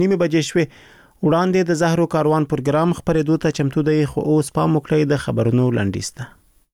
9:00 شوې. وړاندې د زهرو کاروان پروګرام خبرېدو ته چمتو دی، خو اوس پام وکړئ د خبرونو لنډیز ته.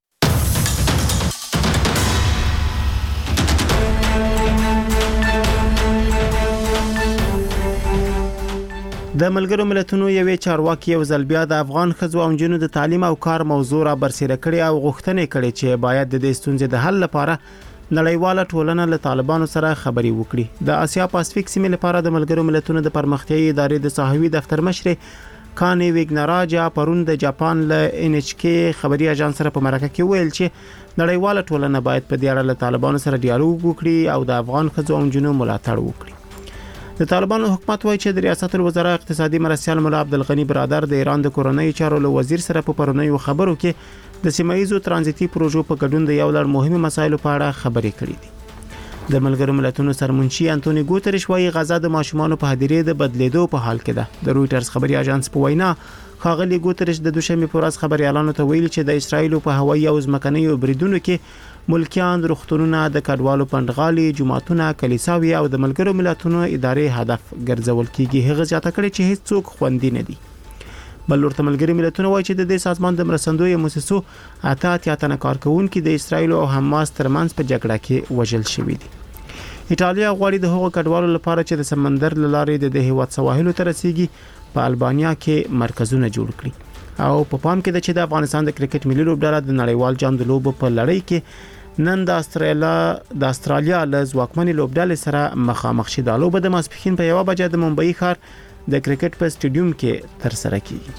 د ملګرو ملتونو یوې چارواکي یو ځل بیا د افغان ښځو او نجونو د تعلیم او کار موضوع را برسېره کړې او غوښتنې کړې چې باید د دې ستونزې د حل لپاره نړیواله ټولنه له طالبانو سره خبرې وکړي. د آسیا پاسفیک سیمې لپاره د ملګرو ملتونو د پرمختیایي ادارې د صحوي دفتر مشر کانی ویګناراجا پرون د جاپان له NHK خبري اژانس سره په مرکه کې ویل چې نړیواله ټولنه باید په دې اړه له طالبانو سره ډیالوګ وکړي او د افغان ښځو او نجونو ملاتړ وکړي. د طالبانو حکومت وایي چې د ریاست الوزرا اقتصادي مرستیال مولا عبدالغنی برادر د ایران د کورنۍ چارو له وزیر سره په پرونیو خبرو کې د سیمایي ترانزیتي پروژو په ګډون د یو لړ مهمه مسایلو په اړه خبرې کړې دي. د ملګرو ملتونو سرمنشي انټونی ګوتریش وایي غزا د ماشومانو په هدیرې د بدلیدو په حال کې ده. د رويټرز خبري اژانس په وینا ښاغلي ګوتریش د دوشنبه په ورځ خبريالانو ته ویل چې د اسرایل په هوایي او ځمکنیو بریدونو کې ملکیان، روغتونونه، د کډوالو پندغالي، جماعتونه، کلیساوي او د ملګرو ملتونو ادارې هدف ګرځول کیږي. هغه ځاته کړي چې هیڅ څوک خوندي نه دي. بل ورته ملګري ملتونو وایي چې د دې سازمان د مرستندوی مؤسسو 88 تنه کارکونکو د اسرایل او حماس ترمنځ په جګړه کې وژل شوي دي. ایټالیا غواړي د هغو کډوالو لپاره چې د سمندر لارې د هیواد سواحلو ته رسیږي په البانیا کې مرکزونه جوړ کړي. او په پام کې د چې د افغانستان د کرکټ ملي لوبډله د نړیوال جام د لوبو په لړۍ کې نن د استرالیا له ځواکمنې لوبډلې سره مخامخ شي. د لوبه د ماسپښین په 1 بجې د ممبئی ښار د کرکټ په سټیډیوم کې ترسره کیږي.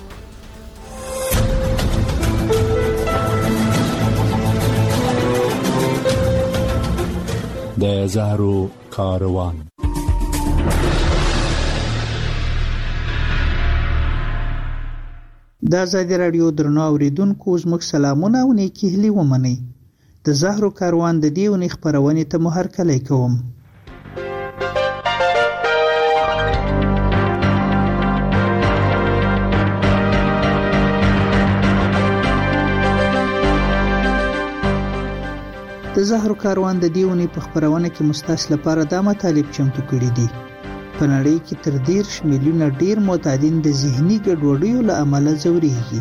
د زهرو کاروان. د آزادي رادیو درنو اوریدونکو زموږ سلامونه او نیکی هیلې ومنئ. د زهرو کاروان د دې ونې خبرونې ته مو هرکلی کوم. د زهرو کاروان د دې ونې په خبرونه کې مستاس لپاره دا مطالب چمتو کړي دي. په نړۍ کې تر 10 میلیونه ډیر معتادین د ذهني ګډوډیو له امله ځوريږي.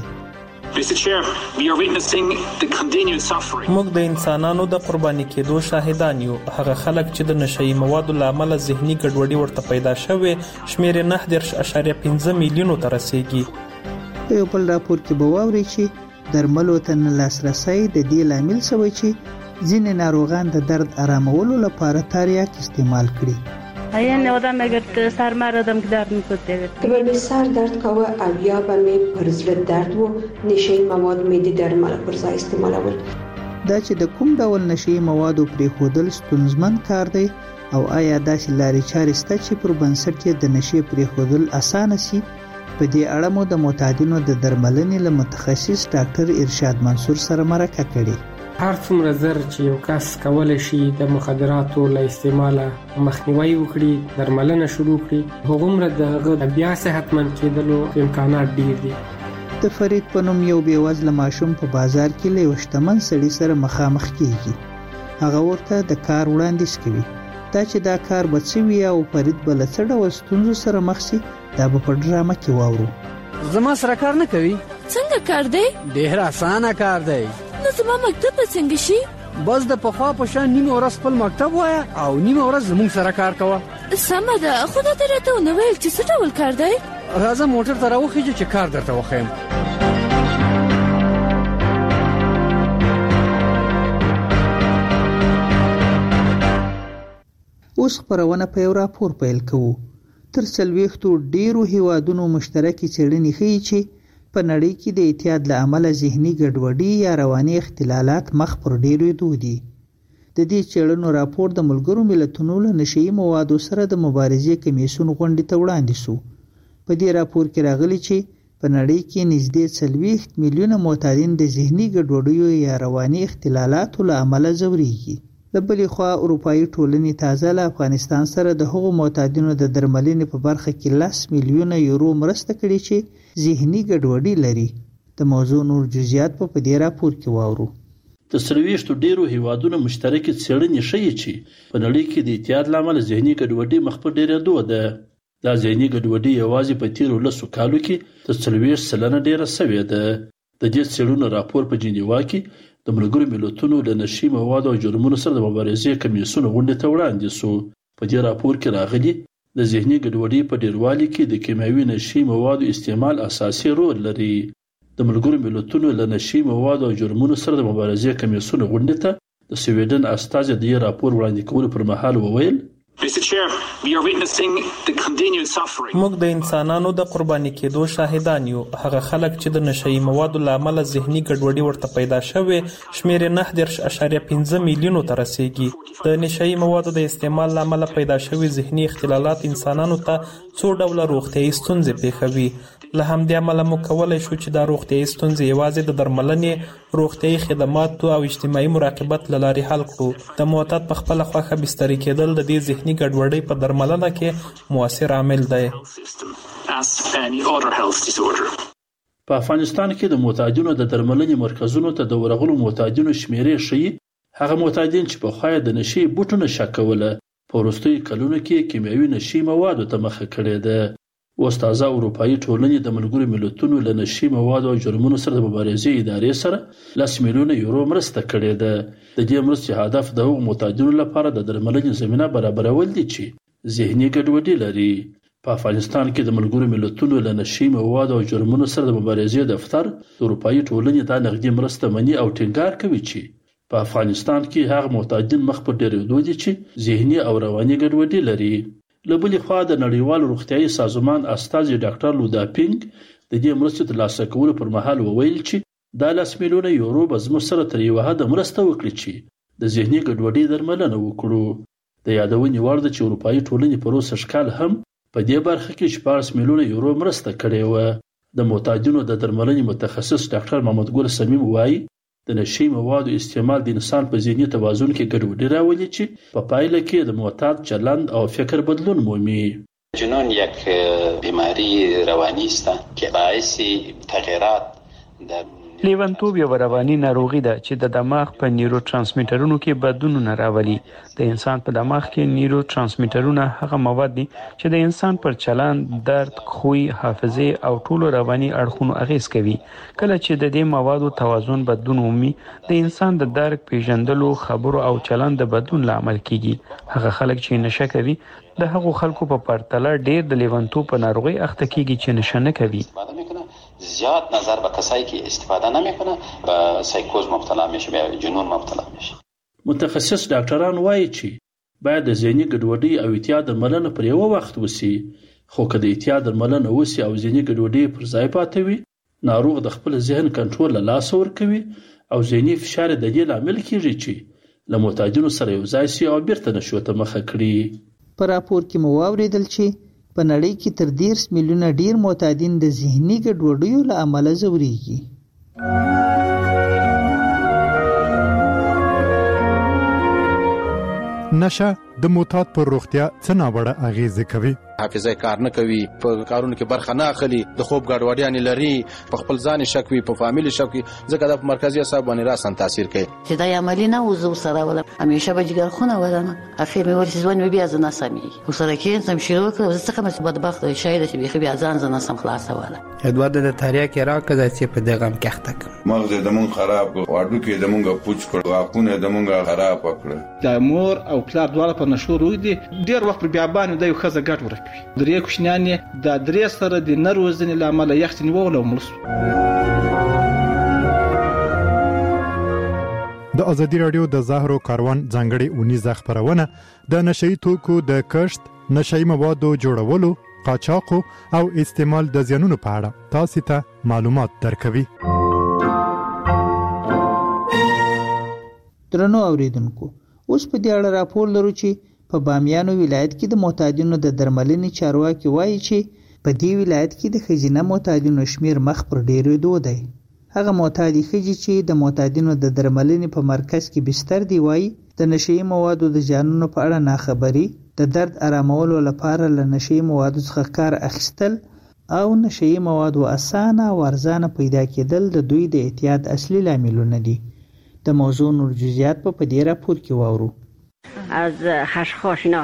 موږ د انسانانو د قرباني کېدو شاهدان یو. هغه خلک چې د نشئی موادو له امله ذهني ګډوډي ورته پیدا شوه شمیر 9.5 میلیونو ته رسیدي. په یو بل راپور کې به واوري چې درملو ته نه لاسرسي د دې لامل شوی چې ځینې ناروغان د درد آرامولو لپاره تریاک استعمال کړي. یعنی آدم اگر سر مردم که درد میکنه که به سر درد کوه او یا به می پرزل درد و نشئی مواد میدی درمل پرزا استعمال اول. دا چې د کوم ډول نشئی موادو پرې خودل ستونزمن کار دی او آیا داسې لارې چارې شته چې پر بنسټ کې د نشئی پرې خودل اسانه شي؟ په دې اړه مو د معتادینو د درملنې له متخصص ډاکټر ارشاد منصور سره مرکه کړې. هر څومره زر چې یو کس کولای شي د مخدراتو له استعماله مخنیوي وکړي، درملنه شروع کړي، هغومره د هغه بیا صحتمند کېدلو امکانات ډیر دي. د فرید په نوم یو بېوزله ماشوم په بازار کې له یو شتمن سړي سره مخامخ کیږي. هغه ورته د کار وړاندیز کوي. دا چې دا کار به څه وي او فرید به له څه ډول ستونزو سره مخ شي دا به په ډرامه کې واورو. زما سره کار نه کوي. څنګه کار دی؟ ډېر اسانه کار دی. نو زما مکتب به څنګه شي؟ بس د پخوا په شان نیمه ورځ خپل مکتب وایه او نیمه ورځ زموږ سره کار کوه. سمه ده، خو دا ته راته ونه ویل چې څه ډول کار دی؟ راځه موټر ته راوخیږه چې کار درته وښیم. اوس خبرونه په یو راپور پیل کوو. تر 40 ډیرو هیوادونو مشترکې څېړنې ښیي چې په نړۍ کې د اعتیاد له امله ذهني ګډوډي یا رواني اختلالات مخ پر ډیرېدو دي. د دې څېړنو راپور د ملګرو ملتونو له نشئی موادو سره د مبارزې کمیسیون غونډې ته وړاندې شو. په دې راپور کې راغلي چې په نړۍ کې نږدې 40 میلیونه معتادین د ذهني ګډوډیو یا رواني اختلالاتو له امله ځوريږي. د بلې خوا اروپایي ټولنې تازه له افغانستان سره د هغو معتادینو د درملنې په برخه کې 10 میلیونه یورو مرسته کړې چې ذهني ګډوډي لري. د موضوع نور جزئیات په دې راپور کې واورو. د 40 ډیرو هیوادونو مشترکې څېړنې ښیي چې په نړۍ کې د اعتیاد لامل ذهني ګډوډي مخ په ډیرېدو ده. دا ذهني ګډوډي یوازې په تیرو 10 کالو کې تر 40% ډیره شوې ده. د دې څېړنو راپور په جنیوا کې د ملګرو ملتونو د نشي موادو او جرمونو سره د مبارزې کمیسیون غونډې ته وړاندې شو. په دې راپور کې راغلي د ذهني ګډوډۍ په ډیروالي کې د کیمیاوي نشي موادو استعمال اساسي رول لري. د ملګرو ملتونو د نشي موادو او جرمونو سره د مبارزې کمیسیون غونډې ته د سویډن استازي د دې راپور وړاندې کولو پر مهال وویل موږ د انسانانو د قرباني کېدو شاهدان یو. هغه خلک چې د نشئی موادو لامل ذهني ګډوډي ورته پیدا شوه شمیر 9.5 میلیونو ته رسیدي. د نشئی موادو د استعمال لامل پیدا شوی ذهني اختلالات انسانانو ته څو ډول روغتیايي ستونزې پیښوي. له همدې امله موږ کولی شو چې دا روغتیايي ستونزې یوازې د درملنې، روغتیايي خدماتو او اجتماعي مراقبت له لارې حل کړو. د معتاد په خپله خوښه بستري کېدل د دې ذهني ګډوډۍ په درملنه کې مؤثر عامل دی. په افغانستان کې د معتادینو د درملنې مرکزونو ته د ورغلو معتادینو شمیرې ښیي هغه معتادین چې پخوا د نشي بوټو نشه کوله په وروستیو کلونو کې کیمیاوي نشي موادو ته مخه کړې ده. اوس تازه اروپایي ټولنې د ملګرو ملتونو له نشي موادو او جرمونو سره د مبارزې ادارې سره 10 میلیونه یورو مرسته کړې ده. د دې مرستې هدف د هغو معتادینو لپاره د درملنې زمینه برابرول دي چې ذهني ګډوډي لري. په افغانستان کې د ملګرو ملتونو له نشي موادو او جرمونو سره د مبارزې دفتر د اروپایي ټولنې د نقدي مرسته مني او ټینګار کوي چې په افغانستان کې هغه معتادین مخ پر ډیرېدو دي چې ذهني او رواني ګډوډي لري. له بلې خوا د نړیوال روغتیايي سازمان استازي ډاکټر لودا پینګ د دې مرستې ترلاسه کولو پر مهال وویل چې دا 10 میلیونه یورو به زموږ سره تر یوه حده مرسته وکړي چې د ذهني ګډوډۍ درملنه وکړو. د یادونې وړ ده چې اروپایي ټولنې په روسي ښکال هم په دې برخه کې 14 میلیونه یورو مرسته کړې وه. د معتادینو د درملنې متخصص ډاکټر محمد ګل صمیم وایي د نشي موادو استعمال د انسان په ذهني توازن کې ګډوډي راولي چې په پایله کې د معتاد چلند او فکر بدلون مومي. جنون یک بیماری روانی است که باعث تغییرات در لیونتوب یو رواني ناروغي ده چې د دماغ په نیورو ترانسمیټرونو کې بدلونونه راولي. د انسان په دماغ کې نیورو ترانسمیټرونه هغه مواد دي چې د انسان پر چلند، درد، خوی، حافظه او ټولو رواني اړخونو اغیز کوي. کله چې د دې موادو توازن بدلون ومي د انسان د درک، پیژندلو، خبرو او چلند د بدلون لامل کیږي. هغه خلک چې نشه کوي د هغو خلکو په پرتله ډیر د لیونتوب په ناروغي اخته کیږي چې نشه نه کوي. زیاد نظر به کسایی که استفاده نمیکنه به سایکوز مبتلا میشه، به جنون مبتلا میشه. متخصص ډاکټران وایي چې باید د ذهني ګډوډۍ او اعتیاد درملنه پر یو وخت وسی. خو که د اعتیاد درملنه وسی او ذهني ګډوډۍ پر ځای پاتې وي، ناروغ د خپل ذهن کنټرول له لاسه ورکوي او ذهني فشار د دې لامل کیږي چې له معتادینو سره یو ځای شي او بیرته نشو ته مخه کړي. په راپور کې مو واوریدل چې په نړۍ کې تر 10 میلیونه ډیر معتادین د ذهني ګډوډیو له امله ځوريږي. نشه د معتاد پر روغتیا څه ناوړه اغیزه کوي. حافظه کار نه کوي، په کارونو کې برخه نه اخلي، د خوب ګډوډیاں لري، په خپل ځان شک وي، په فامیل شک وي، ځکه د مرکزي اعصاب باندې راسن تاثیر کوي. چې دا عملی نه وزو سره ولا همیشه به جګر خونه ولنه اخر مې ورسې ځوان بیا زنه سمي وسره کې سم شروع کړ ځکه مې بدبخت شاید چې بیا ځان زنه سم خلاص ولا ادوارد د تاریخ کې راکړه چې په دغه کښته کړ مغز د مون خراب واډو کې د مونږه پوچ کړ واقونه د مونږه خراب کړ. د مور او پلار دواړه په نشو روي دي ډیر وخت بیا باندې د یو خزه ګټ ورکوي. درې کوشنیان د درې سره د نروزنې لامل یختنی وولو ملس. د ازادي رادیو د زهرو کاروان ځانګړي اونیزه خبرونه د نشئی توکو د کښت، نشئی موادو جوړولو، قاچاق او استعمال د زیانونو په اړه تاسو ته معلومات درکوي. درنو اوریدونکو، اوس په دې اړه راپور لرو چې په بامیانو ولایت کې د معتادینو د درملنې چارواکي وایي چې په دې ولایت کې د ښځینه معتادینو شمیر مخ پر ډیرېدو دی. هغه معتادي ښځې چې د معتادینو د درملنې په مرکز کې بستر دی وایي د نشئی موادو د زیانونو په اړه ناخبري، د درد آرامولو لپاره له نشئی موادو څخه کار اخیستل او نشئی موادو اسانه او ارزانه پیدا کېدل د دوی د اعتیاد اصلي لاملونه دي. د موضوع نور جزئیات په دې راپور کې واورو. از خشخاش اینا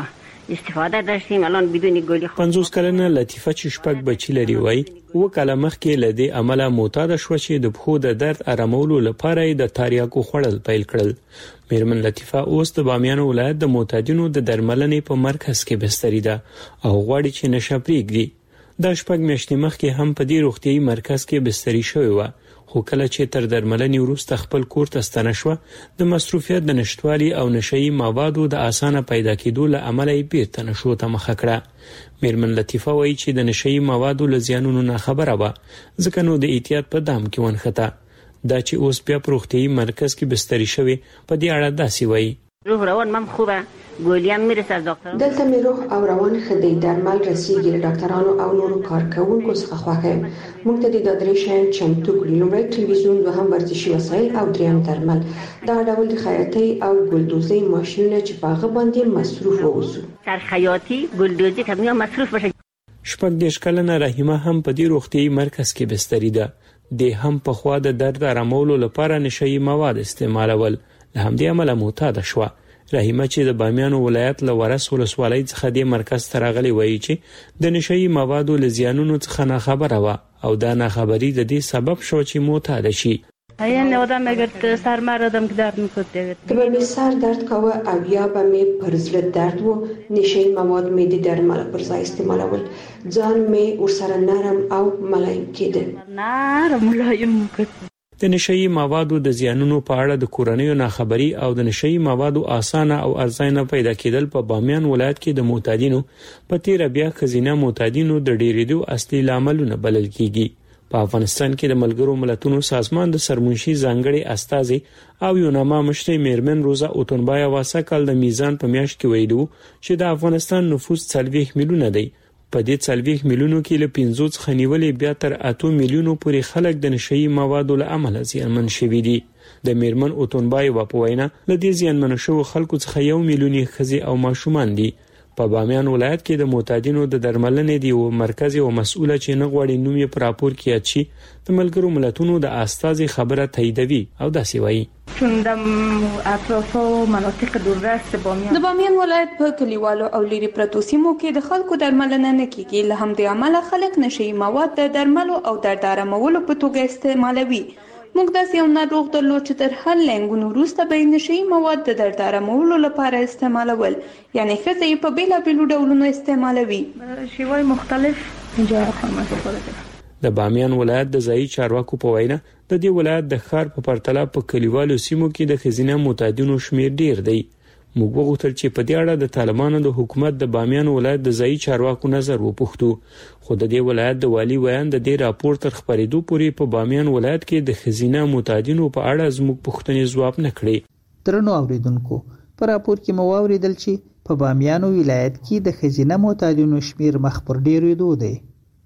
استفاده داشتیم. الان بدون گلی 50 کلنه لطیفه چې شپږ بچی لري وای و کله مخکې لدی عمله معتاد شو چې د بخو د درد آرامولو لپاره د تاریاکو خوړل پیل کړل. میرمن لطیفه اوس د بامیان ولایت د معتادینو د درملنې په مرکز کې بستری ده او غواړي چې نشه پرېږدي. د شپږ میاشتې مخکې هم په دې روغتيایي مرکز کې بستری شوی و، خو کله چې تر درملنې وروسته خپل کور ته ستنه شو د مصروفیت د نشټوالي او نشئی موادو د اسانه پیدا کېدو له امله یې بیرته نشو ته مخه کړه. میرمن لطیفه وایي چې د نشئی موادو له زیانونو نه خبره وه، ځکه نو د احتیاط په دام کې ونښته. دا چې اوس بیا په روغتیایي مرکز کې بستری شوی په دې اړه داسې وایي: روح روان مم خوبه، ګولیم میرسه از ډاکټر. دلته مې روح او روان خدي درمل رسیږي له ډاکټرانو او نورو کارکونکو څخه خوښه. موږ ته د درې شیان چمتو کړي: لومړی ټلویزیون، دوهم ورزشي وسایل او دریم درمل. دا ډول د خیاطۍ او ګلدوزۍ ماشینونه چې په هغه باندې مصروف اوسو. سر خیاطي ګلدوزي کمیا مصروف بشه. شپږ دیش کلنه رحیمه هم په دې روغتیایي مرکز کې بستری ده. د هم په خوا د درد آرامولو لپاره نشئی مواد استعمالول، له همدې عمله معتاد شوه. رحیمه چې د بامیان ولایت له ورس ولسوالۍ څخه د مرکز ته راغلې وایي چې د نشئی موادو له زیانونو څخه نه خبره وه او دا ناخبري د دې سبب شو چې معتاد شي. یعنی آدم اگر سر مردم که درد میکنه که به سر درد کوه او یا به می پر زړه درد و نشئی مواد می د درمل پر ځای استعمالول، ځان می ورسره نرم او ملایم کېده. نرم ملایم کېده. د نشئی موادو د زیانونو په اړه د کورنیو ناخبري او د نشئی موادو اسانه او ارزانه پیدا کېدل په بامیان ولایت کې د معتادینو په تیر بیا خزینه معتادینو د ډیریدو اصلي لاملونه بلل کیږي. په افغانستان کې د ملګرو ملتونو سازمان د سرمنشي ځانګړي استازي او یوناما مشري میرمن روزا اوتونبای واسه کال د میزان په میاشت کې ویلو چې د افغانستان نفوس 40 میلیونه دی. په دې 40 میلیونو کې له 50 څخه نیولې بیا تر 8 میلیونو پورې خلک د نشئی موادو له امله زیانمن شوي دي. د میرمن اوتونبای په وینا له دې زیانمن شوو خلکو څخه 1 میلیون ښځې او ماشومان دي. په بامیان ولایت کې د معتادینو د درملنې دی او مرکزي او مسؤله چې نه غواړي نوم یې پر راپور کې اچي د ملګرو ملتونو د استازي خبره تاییدوي او داسې وایي: چون د اطراف او مناطق دوررس د بامیان ولایت په کلیوالو او لري پرتو سیمو کې د خلکو درملنه نه کیږي، له همدې امله خلک نشئی مواد د درملو او درد آرامولو په توګه استعمالوي. موږ داسې یو ناروغ درلود چې تر هر لنګونو وروسته به نشئی مواد د درد آرامولو لپاره استعمالول، یعنی ښځې یې په بېلابېلو ډولونو استعمالوي. شیوای مختلف اینجا خدمات وکړي. د بامیان ولایت د ځایي چارواکو په وینا د دې ولایت د ښار په پرتله په کلیوالو سیمو کې د ښځینه معتادینو شمیر ډیر دی. موږ وغوښتل چې په دې اړه د طالبانو د حکومت د بامیان ولایت د ځایي چارواکو نظر وپوښتو، خو د دې ولایت د والی ویان د دې راپور تر خبرېدو پورې په بامیان ولایت کې د ښځینه معتادینو په اړه زموږ پوښتنې ځواب نه کړې. درنو اوریدونکو، په راپور کې مو واوریدل چې په بامیان ولایت کې د ښځینه معتادینو شمیر مخ پر ډیرېدو دی.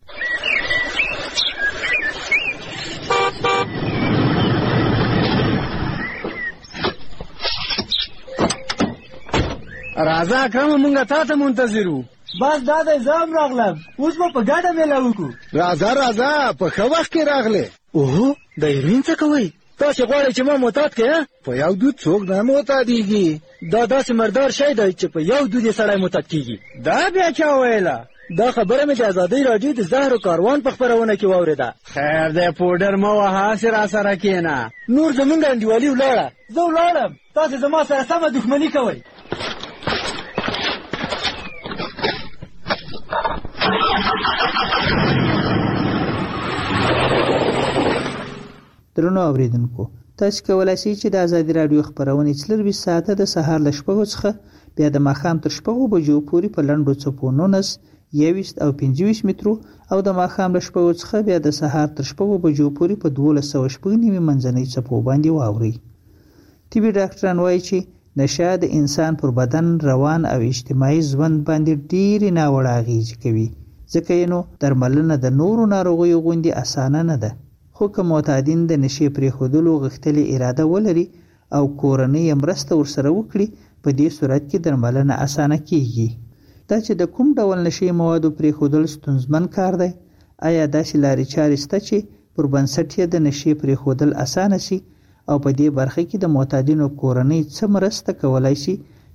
راځه اکرم، مونږه تا ته منتظر وو. بس دا د زام راغلم، اوس به په ګډه میله وکړو. راځه په ښه وخت کې راغلې. اوهو، د ایرین څه کوئ؟ تاسې غواړئ چې ما معتاد کړې؟ په یو دود څوک نه معتادېږي. دا داسې مردار شی دی چې په یو دود یې سړی معتاد کېږي. دا بیا چا ویله؟ دا خبره مې د ازادۍ راډیو د زهر و کاروان په خپرونه کې واورېده. خیر دی، پوډر مه وهه، هسې راسره کښېنه. نور زمونږ انډیوالي ولاړه. زه ولاړم، تاسې زما سره سمه دښمني کوئ. درنو اوریدونکو، تاسو کولای شئ چې د ازادي رادیو خبرونه 24 ساعته د سهار ل 6 څخه بیا د ماښام تر 6 بجو پورې په لنډو څپو 19 21 او 25 مترو او د ماښام ل 6 څخه بیا د سهار تر 6 بجو پورې په 1290 منځنۍ څپو باندې واوري. طبي ډاکټران وایي چې نشه د انسان پر بدن، روان او اجتماعي ژوند باندې ډېرې ناوړه اغېزې کوي، ځکه یې نو درملنه د نورو ناروغیو غوندې اسانه نه ده. خو که معتادین د نشې پرېښودلو غښتلې اراده ولري او کورنۍ مرسته ورسره وکړي، په دې صورت کې درملنه اسانه کیږي. دا چې د کوم ډول نشې موادو پرېښودل ستونزمن کار دی، آیا داسې لارې چارې شته چې پر بنسټ یې د نشې پرېښودل اسانه شي او په دې برخه کې د معتادینو کورنۍ څه مرسته کولای شي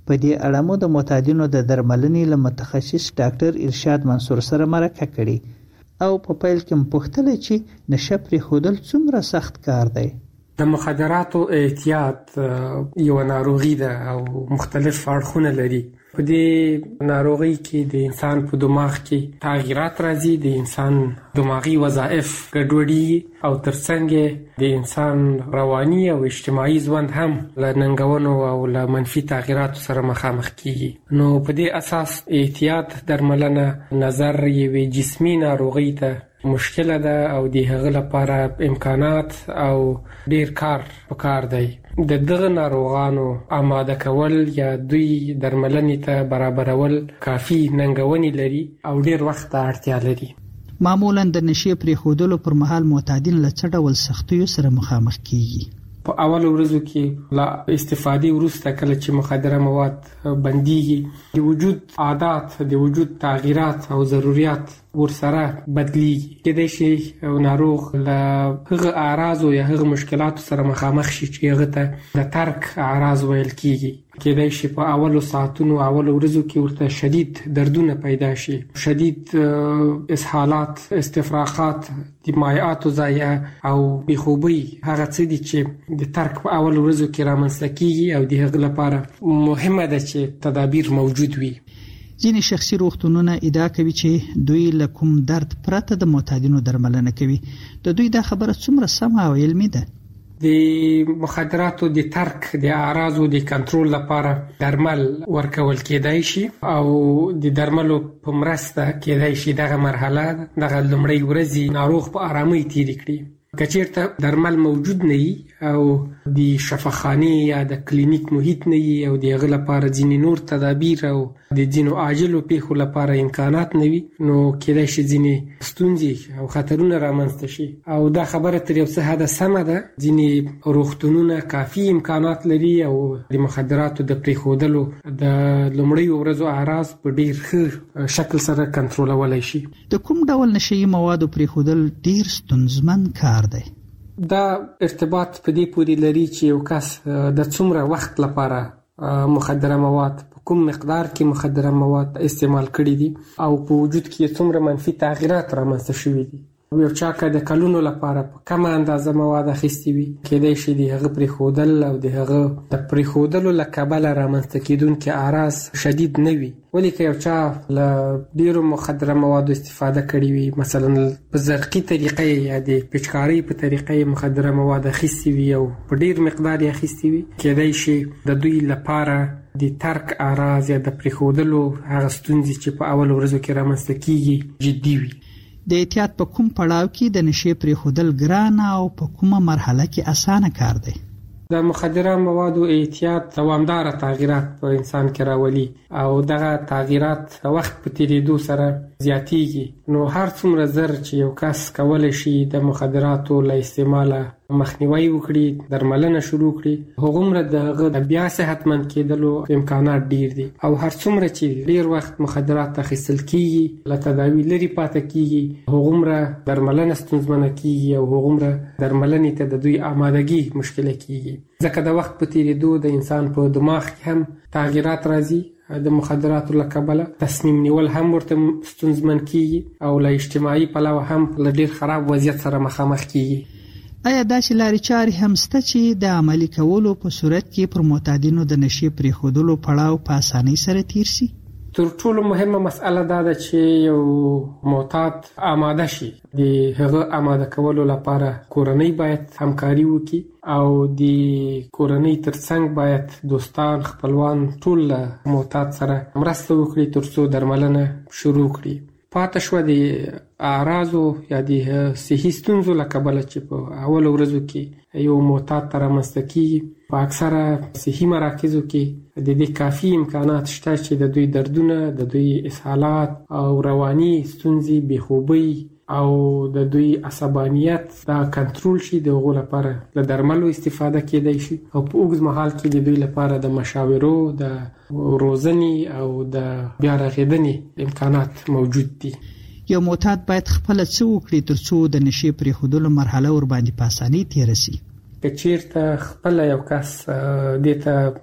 په دې اړه مو د معتادینو د درملنې له متخصص ډاکټر ارشاد منصور سره مرکه کړې او په پیل کې مپوښتل چې نشه پرېښودل څومره سخت کار دی. د مخدراتو اعتیاد یو ناروغي ده او مختلف اړخونه لري. په دې ناروغي کې د انسان په دماغ کې تغیرات راځي، د انسان دماغي وظایف ګډوډي او ترڅنګ د انسان رواني او اجتماعي ژوند هم له ننګونو او له منفي تغیراتو سره مخامخ کیږي. نو په دې اساس اعتیاد درملنه نظر یوې جسمي ناروغي ته مشکله ده او د هغه لپاره امکانات او ډیر کار پکار دی. د دغه ناروغانو آماده کول یا دوی درملنې ته برابرول کافي ننګونې لري او ډیر وخت ته اړتیا لري. معمولا د نشې پرېښودلو پر مهال معتادین له څه ډول سختیو سره مخامخ کیږي؟ په اول ورځو کې لا استفادې وروسته کله چې مخدره مواد بنديږي، د وجود عادات، د وجود تغیرات او ضرورت ورسره بدلیږي. کېدای شي ناروغ له هغه اعراض یا هغه مشکلاتو سره مخامخ شي چې هغه ته د ترک اعراض ویل کیږي. کېدای شي په اولو ساعتونو اولو ورځو کې ورته شدید دردونه پیدا شي، شدید اسهالات، استفراغات، د مایعاتو ضایع او بېخوبي. هغه څه دي چې د ترک په اول ورځو کې رامنځته کیږي او د هغه لپاره مهمه ده چې تدابیر موجود وي. ځینې شخصي روغتونونه ادعا کوي چې دوی له کوم درد پرته د معتادینو درملنه کوي. د دوی دا خبره څومره سمه او علمي ده؟ د مخدراتو د ترک د اعراضو د کنټرول لپاره درمل ورکول کېدای شي او د درملو په مرسته کېدای شي دغه مرحله دغه لومړۍ ورځې ناروغ په آرامۍ تېرې کړي. که چیرته درمل موجود نه وي او د شفاخانې یا د کلینیک محیط نه وي او د هغه لپاره ځینې نور تدابیر او د ځینو عاجلو پیښو لپاره امکانات نه وي، نو کېدای شي ځینې ستونزې او خطرونه رامنځته شي. او دا خبره تر یو څه حده سمه ده. ځینې روغتونونه کافي امکانات لري او د مخدراتو د پرېښودلو د لومړیو ورځو اعراض په ډیر ښه شکل سره کنټرولولی شي. د کوم ډول نشهیي موادو پرېښودل ډیر ستونزمن کار دی؟ دا ارتباط په دې پورې لري چې یو کس د څومره وخت لپاره مخدره مواد، په کوم مقدار کې مخدره مواد استعمال کړي دي او په وجود کې څومره منفي تغیرات رامنځته شوي دي. یو چا که د کلونو لپاره په کمه اندازه مواد اخیستي وي، کېدای شي د هغه پرېښودل او د هغه د پرېښودلو له کبله رامنځته کېدونکي اعراض شدید نه وي. ولې که یو چا له ډېرو مخدره موادو استفاده کړې وي، مثلا په زرقي طریقه یا د پچکارۍ په طریقه مخدره مواد اخیستي وي او په ډېر مقدار یې اخیستي وي، کېدای شي د دوی لپاره د ترک اعراض یا د پرېښودلو هغه ستونزې چې په اول ورځو کې رامنځته کېږي جدي وي. د اعتیاد په کوم پړاو کې د نشې پرېښودل ګران او په کومه مرحله کې اسانه کار دی؟ د مخدره موادو اعتیاد دوامداره تغییرات په انسان کې راولي او دغه تغییرات وخت په تیریدو سره زیاتیږي. نو هر څومره زر چې یو کس کولی شي د مخدراتو له استعماله مخنیوي وکړي، درملنه شروع کړي، هغومره د هغه بیا صحتمند کېدلو امکانات ډیر دي. او هر څومره چې ډیر وخت مخدرات اخیستل کیږي، له تداوی لرې پاتې کیږي، هغومره درملنه ستونزمنه کیږي او هغومره درملنې ته د دوی آمادګي مشکله کیږي. ځکه د وخت په تیریدو د انسان په دماغ کې هم تغییرات راځي. د مخدراتو له کبله تصمیم نیول هم ورته ستونزمن کیږي او له اجتماعي پلوه هم له ډیر خراب وضعیت سره مخامخ کیږي. آیا داسې لارې چارې هم شته چې د عملي کولو په صورت کې پر معتادینو د نشې پرېښودلو پړاو په اسانۍ سره تیر شي؟ تر ټولو مهمه مسئله دا ده چې یو معتاد آماده شي. د هغه آماده کولو لپاره کورنۍ باید همکاري وکړي او د کورنۍ ترڅنګ باید دوستان، خپلوان ټول معتاد سره مرسته وکړي ترڅو درملنه شروع کړي. پاتې شوه د اعراضو یا د صحي ستونزو له کبله چې په اولو ورځو کې یو معتاد ته رامنځته کېږي، په اکثره صحي مراکزو کې د دې کافي امکانات شته چې د دوی دردونه، د دوی اسهالات او رواني ستونزې، بېخوبۍ او د دوی عصبانیت دا کنټرول شي. د هغو لپاره له درملو استفاده کېدای شي او په اوږد مهال کې د دوی لپاره د مشاورو، د روزنې او د بیا رغېدنې امکانات موجود دي. یو معتاد باید خپل څه وکړي ترڅو د نشې پرېښودلو مرحله ورباندې په اسانۍ تېره شي؟ که چیرته خپل یو کس دې ته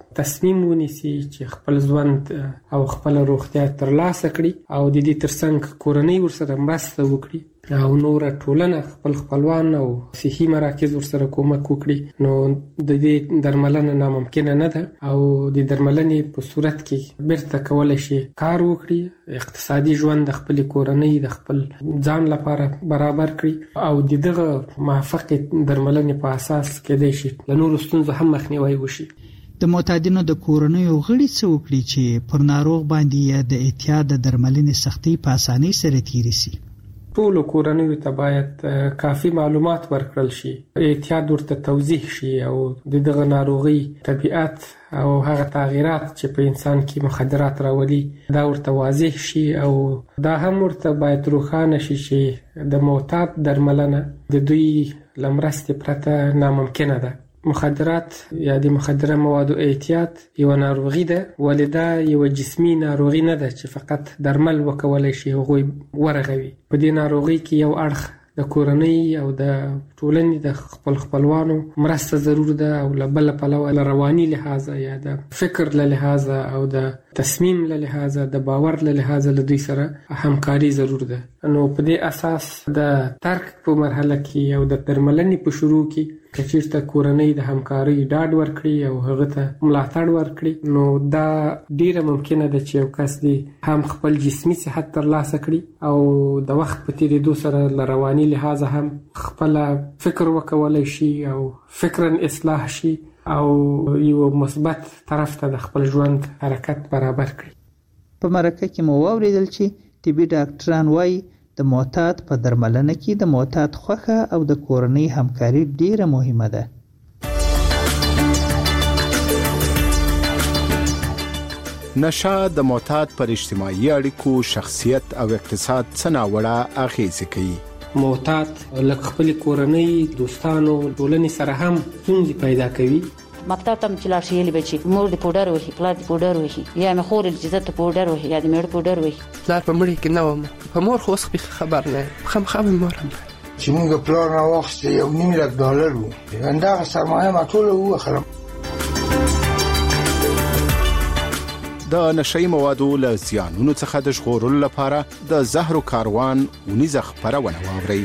تصمیم ونیسي چې خپل ژوند او خپل روغتیا ترلاسه کړي او د دې ترڅنګ کورنۍ ورسره مرسته وکړي او نور ټولنه خپل خپلوان او صحي مراکز ورسره کومک وکړي، نو د دې درملنه ناممکنه نه ده او د درملنې په صورت کې بیرته کولای شي کار وکړي، اقتصادي ژوند د خپل کورنۍ د خپل ځان لپاره برابر کړي او د دغه موافق درملنې په اساس کېدای شي له نورو ستونزو هم مخنیوي وشي. د معتادینو د کورنیو غړي څه وکړي چې پر ناروغ باندې یا د اعتیاد د درملنې سختي په اسانۍ سره تیری شي؟ ټولو کورنیو ته باید کافي معلومات ورکړل شي، اعتیاد ورته توضیح شي او دغه ناروغي طبیعت او هغه تغیرات چې په انسان کې مخدرات راولي دا ورته واضح شي او دا هم ورته باید روښانه شي چې د معتاد درملنه د دوی لمرستې پرته ناممکنه ده. مخدرات یا د مخدره موادو اعتیاد یو ناروغي ده، ولې دا یو جسمي ناروغي نه ده چې فقط درمل وکولای شي هغوی ورغوي. په دې ناروغي کې یو اړخ د کورنۍ او د ټولنې د خپل خپلوانو مرسته ضرور ده او له بل پلوه له رواني لحاظه یا د فکر له لحاظه او د تصمیم له لحاظه د باور له لحاظه له دوی سره همکاري ضرور ده. نو په دې اساس د ترک په مرحله کې او د درملنې په شروع کې کچیرته کورنۍ د همکاري ډاډ ورکړي او هغه ته ملاتړ ورکړي، نو دا ډیره ممکنه ده چې یو کس دی هم خپل جسمي صحت ترلاسه کړي او د وخت په تیریدو سره له رواني لحاظه هم خپل فکر وکولای شي او فکرا اصلاح شي او یو مثبت طرف ته د خپل ژوند حرکت برابر کړي. په مرکه کې مو واوریدل چې طبي ډاکټران وايي د معتاد په درملنه کې د معتاد خوښه او د کورنۍ همکاري ډیره مهمه ده. نشه د معتاد پر اجتماعي اړیکو، شخصیت او اقتصاد څه ناوړه اغیزې کوي. معتاد لکه خپل کورنۍ، دوستانو، ټولنې سره هم ستونزې پیدا کوي. مکتب ته چې لاړ شي یلی بچي مور د پودر وهي، پلار د پودر وهي، یا مې خور د عزت پودر وهي، یا د مېړه پودر وهي. پلار په مړي کې نه وم، په مور خو اوس خبر نه خامخا مې مور هم چې موږ پلار نه واخیسته یو $1,000,000 وو، همدغه سرمایه ما ټوله ووخرم. د نشئی موادو له زیانونو څخه د ژغورلو لپاره د زهرو کاروان ونیزه خپرونه واورئ.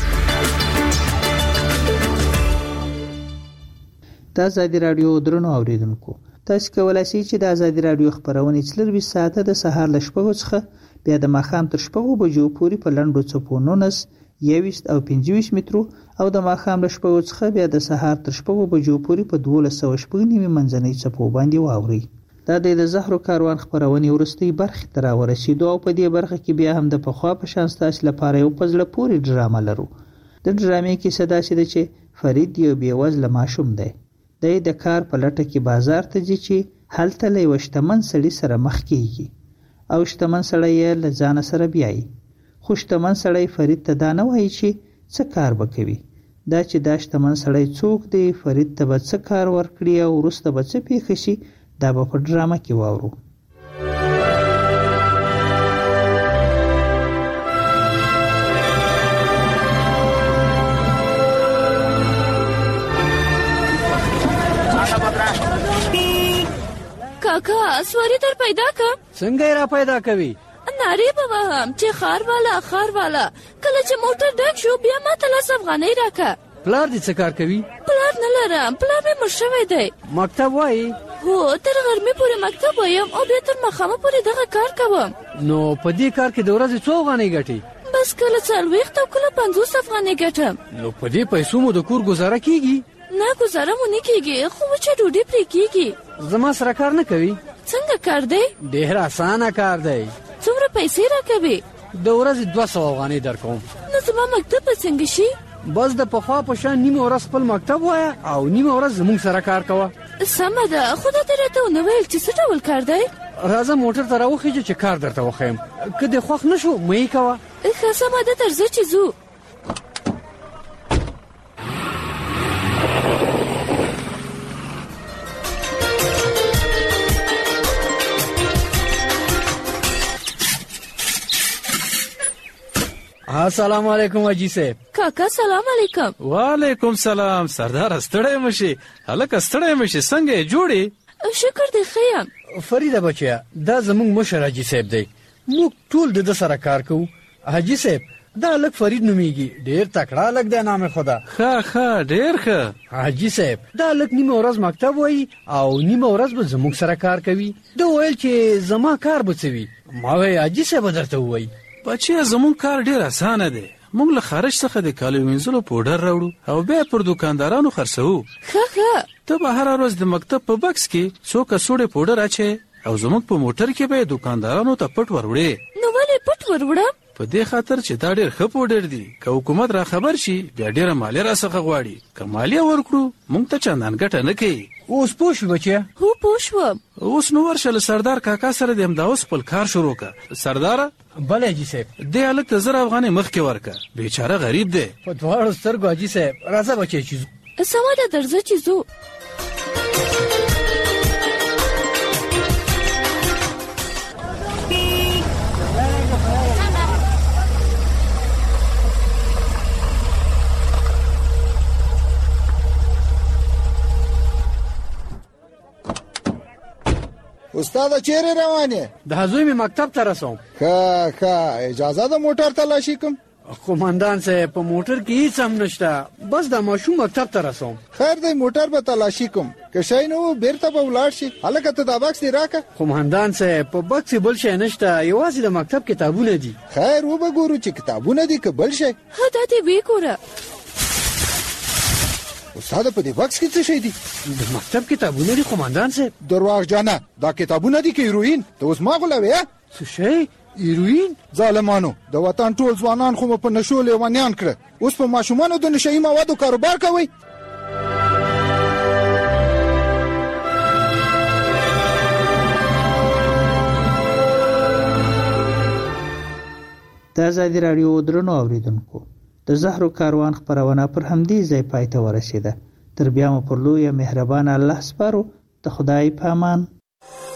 د ازادي رادیو درنو اوریدونکو، تاسو کولای شئ چې د ازادي رادیو خبرونه 24 ساعته د سهار ل 8 څخه بیا د ماښام تر 8 بجو پورې په لنډو څپو 19 21 او 25 مترو او د ماښام ل 8 څخه بیا د سهار تر 8 بجو پورې په 1290 منځنۍ څپو باندې واوري. دا د زهرو کاروان خبرونه ورستي برخه تر ورسېدو او په دې برخه کې بیا هم د پخوا په شان ستاسو لپاره یو پزله پوری ډرامه لرو. د ډرامې کې صدا شي چې فرید یو بیوزله ماشوم دی. د کار په لټه کې بازار ته ځي چې هلته له یو شتمن سړي سره مخ کیږي او شتمن سړی یې له ځان سره بیایي. خو شتمن سړی فرید ته دا نه وایي چې څه کار به کوي. دا چې دا شتمن سړی څوک دی، فرید ته به څه کار ورکړي او وروسته به څه پیښ شي، دا به په ډرامه کې واورو. کاکا سواری در پیدا کا څنګه را پیدا کوي؟ ناری بابا هم چې خار والا کله چې موټر ډک شو بیا ما ته 10 افغانۍ راکا. پلار دې څه کار کوي؟ پلار نه لرم، پلار مې مړ شوی دی. مکتب وایي؟ هو تر غرمې پورې مکتب وایم او بیا تر ماښامه پورې دغه کار کوم. نو په دې کار کې د ورځې څو افغانۍ ګټي؟ بس کله 40 او کله 50 افغانۍ ګټم. نو په دې پیسو مو د کور گزاره کیږي؟ نه گزاره مو نه کیږي، خو چې ډوډۍ پرې کیږي. زما سره کار نه کوي؟ څنګه کار دی؟ ډېر اسانه کار دی. څومره پیسې راکوي؟ د ورځې 200 افغانۍ درکوم. نو زما مکتب به څنګه شي؟ بس د پخوا په شان نیمه ورځ خپل مکتب وای او نیمه ورځ زموږ سره کار کوه. سمه ده، خو دا درته نو ویل چې څه ډول کار دی؟ راځه موټر ته راوخیږه چې کار درته وښیم، که دې خوښ نه شو مې کوه. ښه سمه ده، تر ځه چې ځو. السلام علیکم اجي صاحب. کاکا سلام علیکم. وعلیکم سلام. سردار ستړی مشي، هلکه ستړی مشي، څنګه جوړي؟ شکر دې ښه یم. فریده بچیا، دا زموږ مشر حاجي صاحب دی. موږ ټول د ده سره کار کوو. حاجي صاحب، دا هلک فرید نومیږي، ډېر تکړه هلک دی، نام خدا. ښه ډېر ښه. حاجي صاحب، دا هلک نیمه ورځ مکتب وایي او نیمه ورځ به زموږ سره کار کوي. ده ویل چې زما کار به څه وي. ما وایي حاجي صاحب درته ووایي. بچیا، زموږ کار ډېر اسانه دی. موږ له خارج څخه د کالو وینځلو پوډر راوړو او بیا پر دکاندارانو خرڅوو. ښه ته به هره ورځ د مکتب په بکس کې څو کڅوړې پوډر اچې او زموږ په موټر کې به دکاندارانو ته پټ وروړې. نو ولې پټ وروړم؟ په دې خاطر چې دا ډېر ښه پوډر دي. که حکومت را خبر شي بیا ډېره مالیه راڅخه غواړي. که مالیه ورکړو موږ ته چندان ګټه نه کوي. اوس پوه شو بچیا؟ هو پوه شوم. اوس نو ورشه له سردار کاکا سره د همدا اوس خپل کار شروع کړه. سرداره. بله حاجي صاحب. دې هلک ته 1000 افغانۍ مخکې ورکړه. بیچاره غریب دی. په دواړو سترګو حاجي صاحب. راځه بچی چې ځو. سمه ده، درځه چې ځو. استاد چیرې روانې؟ د زوی مې مکتب ته رسوم. ښه اجازه ده موټر تلاشي کوم؟ قومندان صاحب، په موټر کې هیڅ هم نشته، بس د ماشوم مکتب ته رسوم. خیر دی، موټر به تلاشي کوم، که شی نه و بیرته به ولاړ شي. هلکه ته دا بکس دې راکړه. قومندان صاحب، په بکس کې بل شی نشته، یوازې د مکتب کتابونه دي. خیر وبګورو چې کتابونه دي که بل شی. ښه دا دې وګوره. استاد، په دې بکس کې څه شی دي؟ د مکتب کتابونه دي قومندان صاحب. درواغجنه، دا کتابونه دي که هیروین؟ ته اوس ما غولوې؟ څه شی؟ هیروین؟ ظالمانو، د وطن ټول ځوانان خو مو په نشو لیونیان کړه. اوس په ماشومانو د نشهیي موادو کاروبار کوئ. د ازادي راډیو درنو اوریدونکو، د زهرو کاروان خپرونه پر همدې ځای پای ته ورسېده. تر بیا مو پر لویه مهربان الله سپارو. د خدای په امان.